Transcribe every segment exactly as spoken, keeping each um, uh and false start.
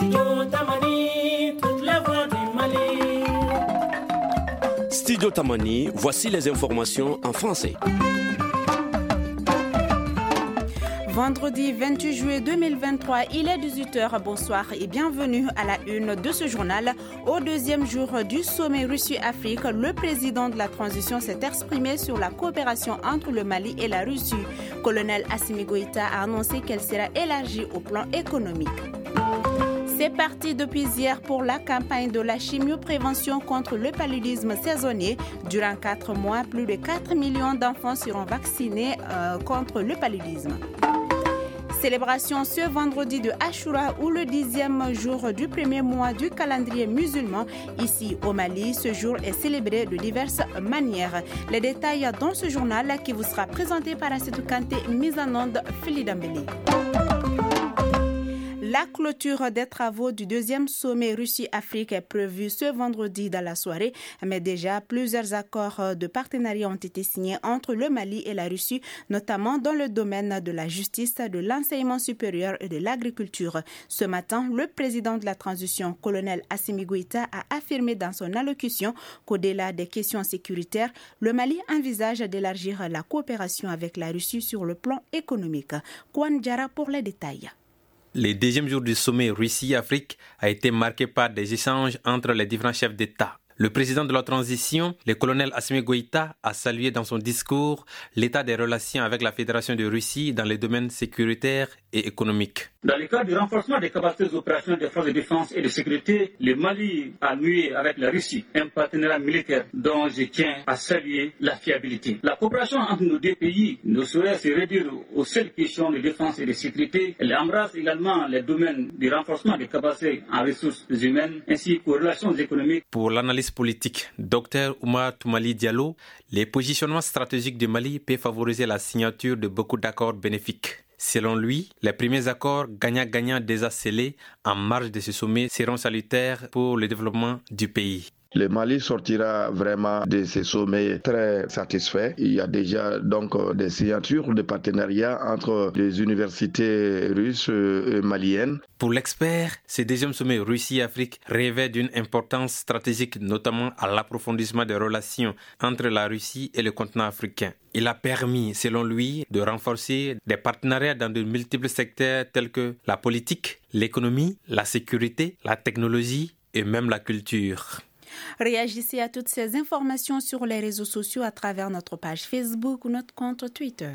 Studio Tamani, toute la voix du Mali. Studio Tamani, voici les informations en français. Vendredi vingt-huit juillet deux mille vingt-trois, il est dix-huit heures. Bonsoir et bienvenue à la une de ce journal. Au deuxième jour du sommet Russie-Afrique, le président de la transition s'est exprimé sur la coopération entre le Mali et la Russie. Colonel Assimi Goïta a annoncé qu'elle sera élargie au plan économique. C'est parti depuis hier pour la campagne de la chimioprévention contre le paludisme saisonnier. Durant quatre mois, plus de quatre millions d'enfants seront vaccinés euh, contre le paludisme. Célébration ce vendredi de Ashura ou le dixième jour du premier mois du calendrier musulman. Ici au Mali, ce jour est célébré de diverses manières. Les détails dans ce journal qui vous sera présenté par Assetou Kanté, mise en onde Fili Dambélé. La clôture des travaux du deuxième sommet Russie-Afrique est prévue ce vendredi dans la soirée, mais déjà plusieurs accords de partenariat ont été signés entre le Mali et la Russie, notamment dans le domaine de la justice, de l'enseignement supérieur et de l'agriculture. Ce matin, le président de la transition, colonel Assimi Goïta, a affirmé dans son allocution qu'au-delà des questions sécuritaires, le Mali envisage d'élargir la coopération avec la Russie sur le plan économique. Kwan Diarra pour les détails. Le deuxième jour du sommet Russie-Afrique a été marqué par des échanges entre les différents chefs d'État. Le président de la transition, le colonel Assimi Goïta, a salué dans son discours l'état des relations avec la Fédération de Russie dans les domaines sécuritaires et économiques. Dans le cadre du renforcement des capacités opérationnelles des forces de défense et de sécurité, le Mali a noué avec la Russie un partenariat militaire dont je tiens à saluer la fiabilité. La coopération entre nos deux pays ne saurait se réduire aux seules questions de défense et de sécurité. Elle embrasse également les domaines du renforcement des capacités en ressources humaines ainsi qu'aux relations économiques. Pour l'analyse politique, Docteur Oumar Toumali Diallo, les positionnements stratégiques du Mali peuvent favoriser la signature de beaucoup d'accords bénéfiques. Selon lui, les premiers accords gagnant-gagnant déjà scellés en marge de ce sommet seront salutaires pour le développement du pays. Le Mali sortira vraiment de ce sommet très satisfait. Il y a déjà donc des signatures de partenariat entre les universités russes et maliennes. Pour l'expert, ce deuxième sommet Russie-Afrique revêt d'une importance stratégique, notamment à l'approfondissement des relations entre la Russie et le continent africain. Il a permis, selon lui, de renforcer des partenariats dans de multiples secteurs tels que la politique, l'économie, la sécurité, la technologie et même la culture. Réagissez à toutes ces informations sur les réseaux sociaux à travers notre page Facebook ou notre compte Twitter.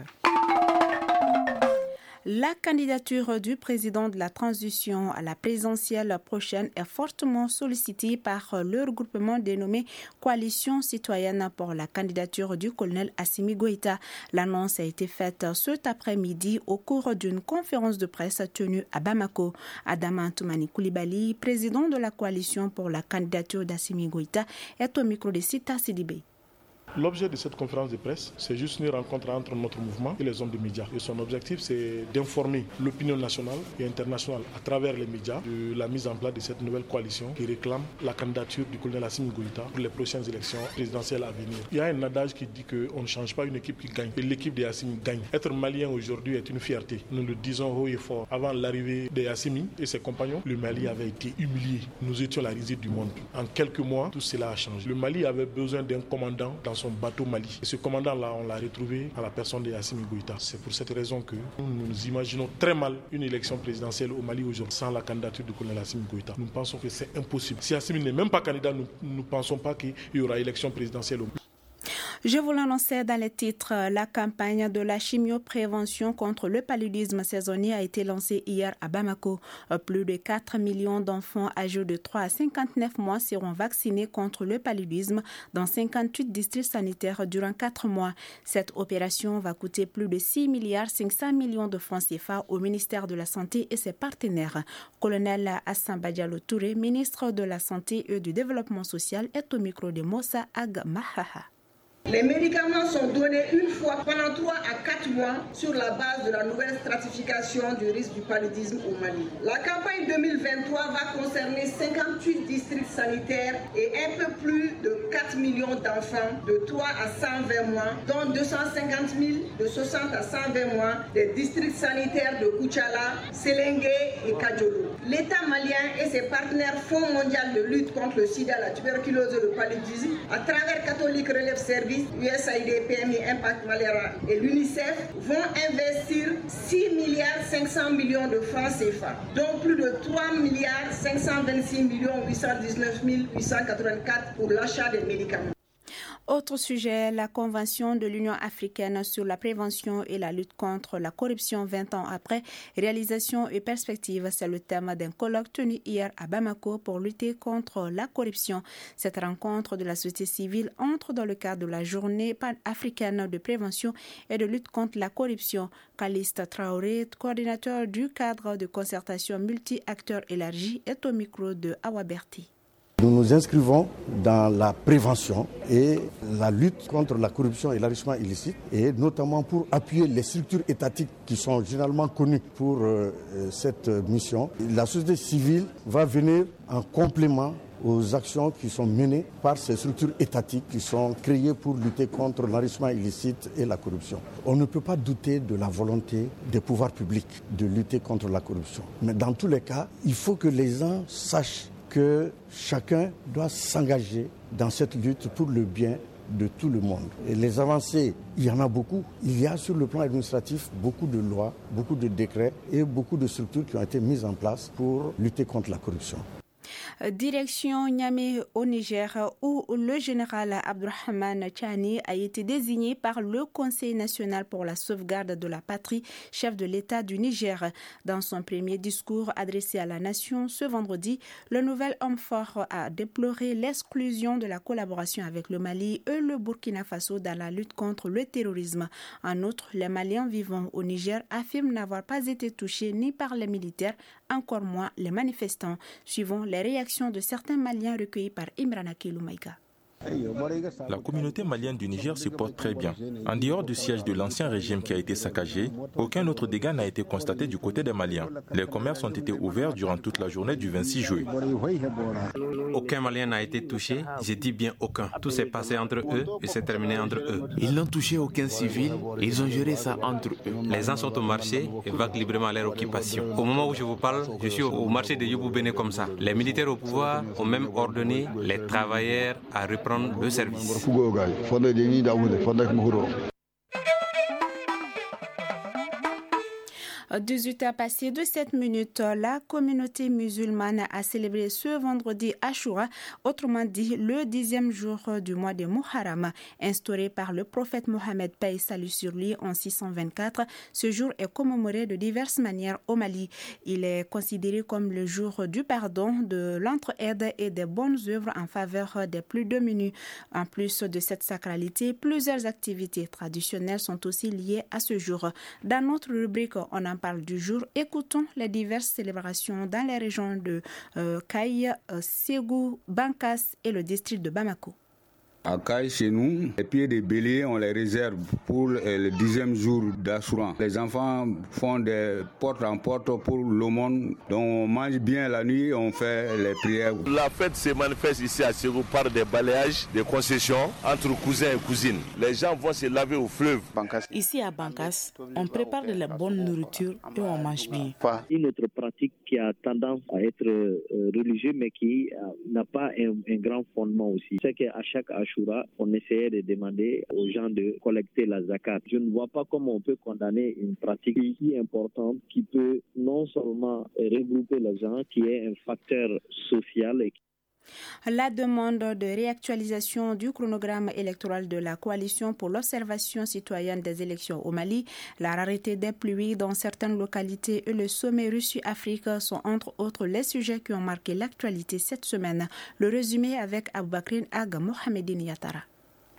La candidature du président de la transition à la présidentielle prochaine est fortement sollicitée par le regroupement dénommé Coalition citoyenne pour la candidature du colonel Assimi Goïta. L'annonce a été faite cet après-midi au cours d'une conférence de presse tenue à Bamako. Adama Toumani Koulibaly, président de la Coalition pour la candidature d'Assimi Goïta, est au micro de Sita Sidibé. L'objet de cette conférence de presse, c'est juste une rencontre entre notre mouvement et les hommes de médias. Et son objectif, c'est d'informer l'opinion nationale et internationale à travers les médias de la mise en place de cette nouvelle coalition qui réclame la candidature du colonel Assimi Goïta pour les prochaines élections présidentielles à venir. Il y a un adage qui dit qu'on ne change pas une équipe qui gagne, et l'équipe de Assimi gagne. Être malien aujourd'hui est une fierté. Nous le disons haut et fort. Avant l'arrivée de Assimi et ses compagnons, le Mali avait été humilié. Nous étions la risée du monde. En quelques mois, tout cela a changé. Le Mali avait besoin d'un commandant dans son bateau Mali. Et ce commandant-là, on l'a retrouvé à la personne de Assimi Goïta. C'est pour cette raison que nous nous imaginons très mal une élection présidentielle au Mali aujourd'hui sans la candidature du colonel Assimi Goïta. Nous pensons que c'est impossible. Si Assimi n'est même pas candidat, nous ne pensons pas qu'il y aura élection présidentielle au Mali. Je vous l'annonçais dans les titres, la campagne de la chimioprévention contre le paludisme saisonnier a été lancée hier à Bamako. Plus de quatre millions d'enfants âgés de trois à cinquante-neuf mois seront vaccinés contre le paludisme dans cinquante-huit districts sanitaires durant quatre mois. Cette opération va coûter plus de six milliards cinq cents millions de francs C F A au ministère de la Santé et ses partenaires. Colonel Hassan Badialo Touré, ministre de la Santé et du Développement social, est au micro de Moussa Ag Mahaha. Les médicaments sont donnés une fois pendant trois à quatre mois sur la base de la nouvelle stratification du risque du paludisme au Mali. La campagne deux mille vingt-trois va concerner cinquante-huit districts sanitaires et un peu plus de quatre millions d'enfants de trois à cent vingt mois, dont deux cent cinquante mille de soixante à cent vingt mois des districts sanitaires de Koutchala, Séléngué et Kadjolo. L'État malien et ses partenaires Fonds mondial de lutte contre le sida, la tuberculose et le paludisme, à travers Catholic Relief Service, U S A I D, P M I, Impact Malaria et l'UNICEF, vont investir six milliards cinq cents millions de francs C F A, dont plus de trois milliards cinq cent vingt-six millions huit cent dix-neuf mille huit cent quatre-vingt-quatre pour l'achat des médicaments. Autre sujet, la Convention de l'Union africaine sur la prévention et la lutte contre la corruption vingt ans après, réalisation et perspective, c'est le thème d'un colloque tenu hier à Bamako pour lutter contre la corruption. Cette rencontre de la société civile entre dans le cadre de la journée pan-africaine de prévention et de lutte contre la corruption. Caliste Traoré, coordinateur du cadre de concertation multi-acteurs élargi, est au micro de Awa Berti. Nous nous inscrivons dans la prévention et la lutte contre la corruption et l'enrichissement illicite, et notamment pour appuyer les structures étatiques qui sont généralement connues pour euh, cette mission. La société civile va venir en complément aux actions qui sont menées par ces structures étatiques qui sont créées pour lutter contre l'enrichissement illicite et la corruption. On ne peut pas douter de la volonté des pouvoirs publics de lutter contre la corruption. Mais dans tous les cas, il faut que les gens sachent que chacun doit s'engager dans cette lutte pour le bien de tout le monde. Et les avancées, il y en a beaucoup. Il y a sur le plan administratif beaucoup de lois, beaucoup de décrets et beaucoup de structures qui ont été mises en place pour lutter contre la corruption. Direction Niamey au Niger, où le général Abdourahmane Tchani a été désigné par le Conseil national pour la sauvegarde de la patrie, chef de l'État du Niger. Dans son premier discours adressé à la nation ce vendredi, le nouvel homme fort a déploré l'exclusion de la collaboration avec le Mali et le Burkina Faso dans la lutte contre le terrorisme. En outre, les Maliens vivant au Niger affirment n'avoir pas été touchés ni par les militaires, encore moins les manifestants, suivant les réactions de certains Maliens recueillis par Imran Akilou Maïga. La communauté malienne du Niger se porte très bien. En dehors du siège de l'ancien régime qui a été saccagé, aucun autre dégât n'a été constaté du côté des Maliens. Les commerces ont été ouverts durant toute la journée du vingt-six juillet. Aucun Malien n'a été touché, j'ai dit bien aucun. Tout s'est passé entre eux et s'est terminé entre eux. Ils n'ont touché aucun civil, ils ont géré ça entre eux. Les gens sont au marché et vaguent librement à leur occupation. Au moment où je vous parle, je suis au marché de Yoboubéné comme ça. Les militaires au pouvoir ont même ordonné les travailleurs à reprendre le service. dix-huit heures passées de sept minutes, la communauté musulmane a célébré ce vendredi Ashura, autrement dit le dixième jour du mois de Muharram. Instauré par le prophète Mohammed, paix et salut sur lui, en six cent vingt-quatre. Ce jour est commémoré de diverses manières au Mali. Il est considéré comme le jour du pardon, de l'entraide et des bonnes œuvres en faveur des plus démunis. En plus de cette sacralité, plusieurs activités traditionnelles sont aussi liées à ce jour. Dans notre rubrique, on en parle du jour. Écoutons les diverses célébrations dans les régions de euh, Kaï, euh, Ségou, Bankas et le district de Bamako. À Kaï, chez nous, les pieds de bélier, on les réserve pour le dixième jour d'Ashura. Les enfants font des porte en porte pour l'aumône. Donc on mange bien la nuit, on fait les prières. La fête se manifeste ici à Ségou par des balayages, des concessions entre cousins et cousines. Les gens vont se laver au fleuve. Ici à Bankas, on prépare de la bonne nourriture et on mange bien. Une autre pratique qui a tendance à être euh, religieuse mais qui euh, n'a pas un, un grand fondement aussi. C'est qu'à chaque Ashura, on essayait de demander aux gens de collecter la zakat. Je ne vois pas comment on peut condamner une pratique si importante qui peut non seulement regrouper les gens, qui est un facteur social et La demande de réactualisation du chronogramme électoral de la coalition pour l'observation citoyenne des élections au Mali, la rareté des pluies dans certaines localités et le sommet Russie-Afrique sont entre autres les sujets qui ont marqué l'actualité cette semaine. Le résumé avec Aboubakrin Ag Mohamedine Yatara.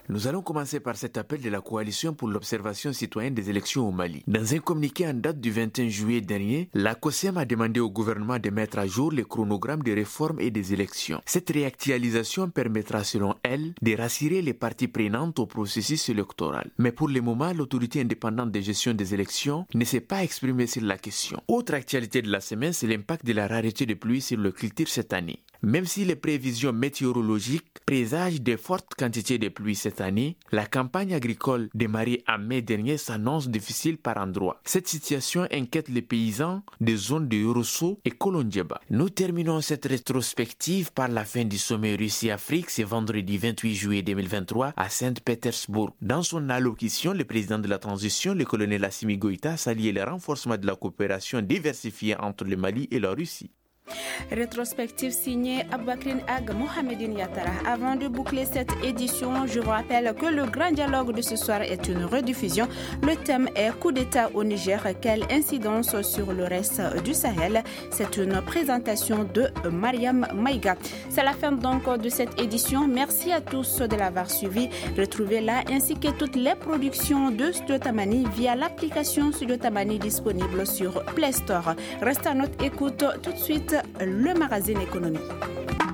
Nous allons commencer par cet appel de la Coalition pour l'observation citoyenne des élections au Mali. Dans un communiqué en date du vingt et un juillet dernier, la COSEM a demandé au gouvernement de mettre à jour les chronogrammes des réformes et des élections. Cette réactualisation permettra, selon elle, de rassurer les parties prenantes au processus électoral. Mais pour le moment, l'autorité indépendante de gestion des élections ne s'est pas exprimée sur la question. Autre actualité de la semaine, c'est l'impact de la rareté de pluie sur le culture cette année. Même si les prévisions météorologiques présagent de fortes quantités de pluie cette année, la campagne agricole démarrée en mai dernier s'annonce difficile par endroits. Cette situation inquiète les paysans des zones de Yorosso et Kolondjeba. Nous terminons cette rétrospective par la fin du sommet Russie-Afrique ce vendredi vingt-huit juillet deux mille vingt-trois à Saint-Pétersbourg. Dans son allocution, le président de la transition, le colonel Assimi Goïta, a salué le renforcement de la coopération diversifiée entre le Mali et la Russie. Rétrospective signée Aboubakrin Ag Mohamedine Yattara. Avant de boucler cette édition, je vous rappelle que le grand dialogue de ce soir est une rediffusion. Le thème est coup d'État au Niger, quelle incidence sur le reste du Sahel. C'est une présentation de Mariam Maïga. C'est la fin donc de cette édition. Merci à tous de l'avoir suivi. Retrouvez-la ainsi que toutes les productions de Studio Tamani via l'application Studio Tamani disponible sur Play Store. Restez à notre écoute tout de suite. Le magazine économique.